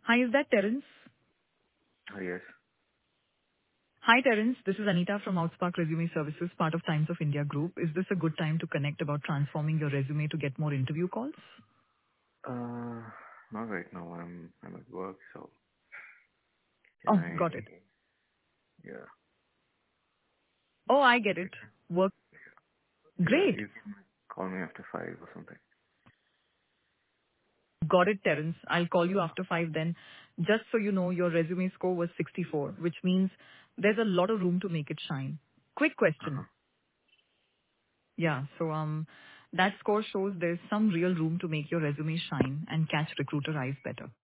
Hi, is that Terence? Yes. Hi, Terence. This is Anita from Outspark Resume Services, part of Times of India Group. Is this a good time to connect about transforming your resume to get more interview calls? Not right now. I'm at work, so can Oh, got I? it. Yeah. Oh, I get it. Work. Yeah. Great. You can call me after 5 or something. Got it, Terence. I'll call you after 5 then. Just so you know, your resume score was 64, which means there's a lot of room to make it shine. Quick Uh huh. question. Yeah, so that score shows there's some real room to make your resume shine and catch recruiter eyes better.